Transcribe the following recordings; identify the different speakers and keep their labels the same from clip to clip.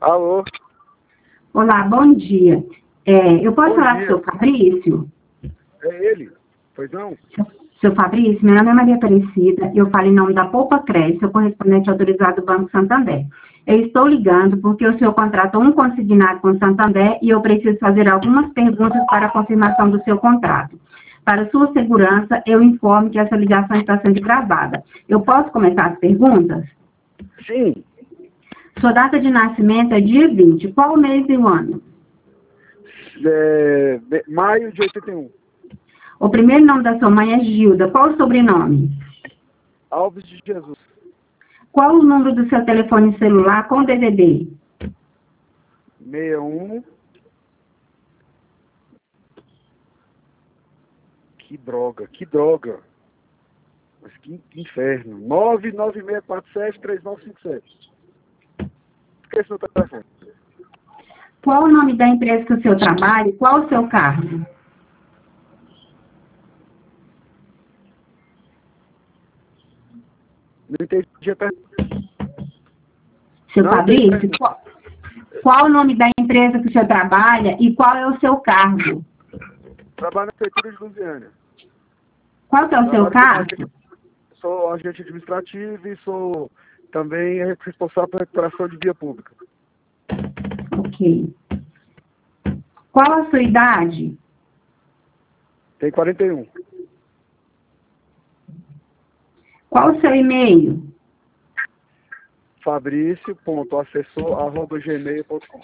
Speaker 1: Alô?
Speaker 2: Olá, bom dia. Eu posso
Speaker 1: Bom
Speaker 2: falar
Speaker 1: dia.
Speaker 2: com o seu Fabrício?
Speaker 1: É ele? Pois não?
Speaker 2: Seu Fabrício, meu nome é Maria Aparecida e eu falo em nome da Poupa Crédito, sou correspondente autorizado do Banco Santander. Eu estou ligando porque o senhor contratou um consignado com o Santander e eu preciso fazer algumas perguntas para a confirmação do seu contrato. Para sua segurança, eu informo que essa ligação está sendo gravada. Eu posso começar as perguntas?
Speaker 1: Sim.
Speaker 2: Sua data de nascimento é dia 20. Qual o mês e o ano?
Speaker 1: Maio de 81.
Speaker 2: O primeiro nome da sua mãe é Gilda. Qual o sobrenome?
Speaker 1: Alves de Jesus.
Speaker 2: Qual o número do seu telefone celular com DDD?
Speaker 1: 61. Que droga. Mas que inferno. 996473957. Esqueci o telefone.
Speaker 2: Qual o nome da empresa que o senhor trabalha e qual o seu cargo?
Speaker 1: Não entendi a pergunta.
Speaker 2: Seu
Speaker 1: Não
Speaker 2: Fabrício,
Speaker 1: entendi.
Speaker 2: qual o nome da empresa que o senhor trabalha e qual é o seu cargo?
Speaker 1: Trabalho na Prefeitura de Lusiânia.
Speaker 2: Qual que é o seu cargo?
Speaker 1: Sou agente administrativo e sou também responsável pela recuperação de via pública.
Speaker 2: Ok. Qual a sua idade?
Speaker 1: Tem 41.
Speaker 2: Qual o seu e-mail?
Speaker 1: Fabricio.assessor@gmail.com.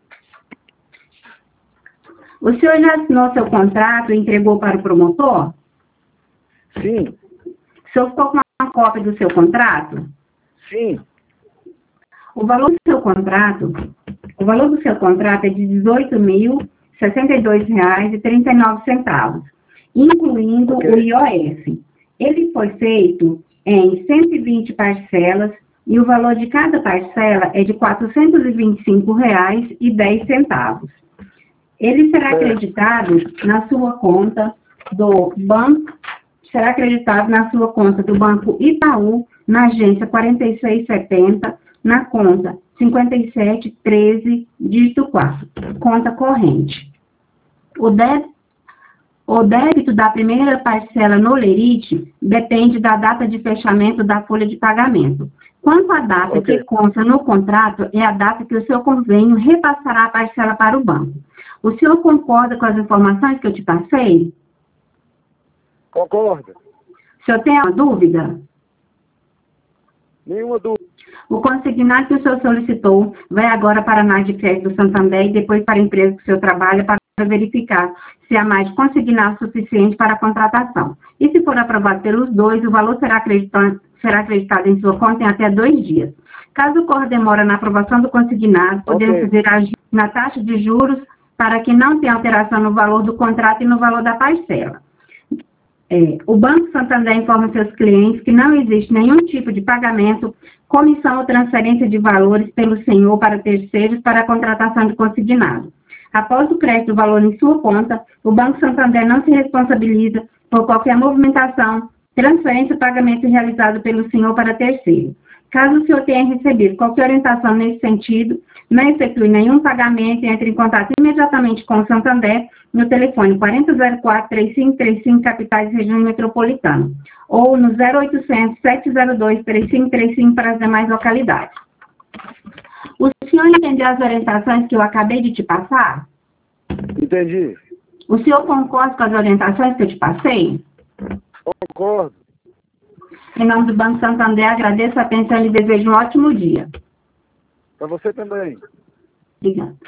Speaker 2: O senhor já assinou seu contrato e entregou para o promotor?
Speaker 1: Sim.
Speaker 2: O senhor ficou com uma cópia do seu contrato?
Speaker 1: Sim.
Speaker 2: O valor do seu contrato é de R$ 18.062,39, incluindo
Speaker 1: Ok.
Speaker 2: o IOF. Ele foi feito em 120 parcelas e o valor de cada parcela é de R$ 425,10. Ele será acreditado na sua conta do banco, Banco Itaú, na agência 4670, na conta 5713, dígito 4, conta corrente. O débito da primeira parcela no Lerite depende da data de fechamento da folha de pagamento. Quanto à data
Speaker 1: Ok.
Speaker 2: que consta no contrato, é a data que o seu convênio repassará a parcela para o banco. O senhor concorda com as informações que eu te passei?
Speaker 1: Concordo.
Speaker 2: O senhor tem alguma dúvida?
Speaker 1: Nenhuma dúvida.
Speaker 2: O consignado que o senhor solicitou vai agora para a análise de crédito do Santander e depois para a empresa que o senhor trabalha para verificar se há mais consignado suficiente para a contratação. E se for aprovado pelos dois, o valor será acreditado em sua conta em até 2 dias. Caso ocorra demora na aprovação do consignado, podemos
Speaker 1: Ok.
Speaker 2: fazer ajuste na taxa de juros para que não tenha alteração no valor do contrato e no valor da parcela. O Banco Santander informa seus clientes que não existe nenhum tipo de pagamento, comissão ou transferência de valores pelo senhor para terceiros para a contratação de consignado. Após o crédito do valor em sua conta, o Banco Santander não se responsabiliza por qualquer movimentação, transferência ou pagamento realizado pelo senhor para terceiro. Caso o senhor tenha recebido qualquer orientação nesse sentido, não efetue nenhum pagamento e entre em contato imediatamente com o Santander no telefone 4004-3535, capitais e região metropolitana, ou no 0800-702-3535 para as demais localidades. O senhor entendeu as orientações que eu acabei de te passar?
Speaker 1: Entendi.
Speaker 2: O senhor concorda com as orientações que eu te passei?
Speaker 1: Concordo.
Speaker 2: Em nome do Banco Santander, agradeço a atenção e lhe desejo um ótimo dia.
Speaker 1: Para você também.
Speaker 2: Obrigada.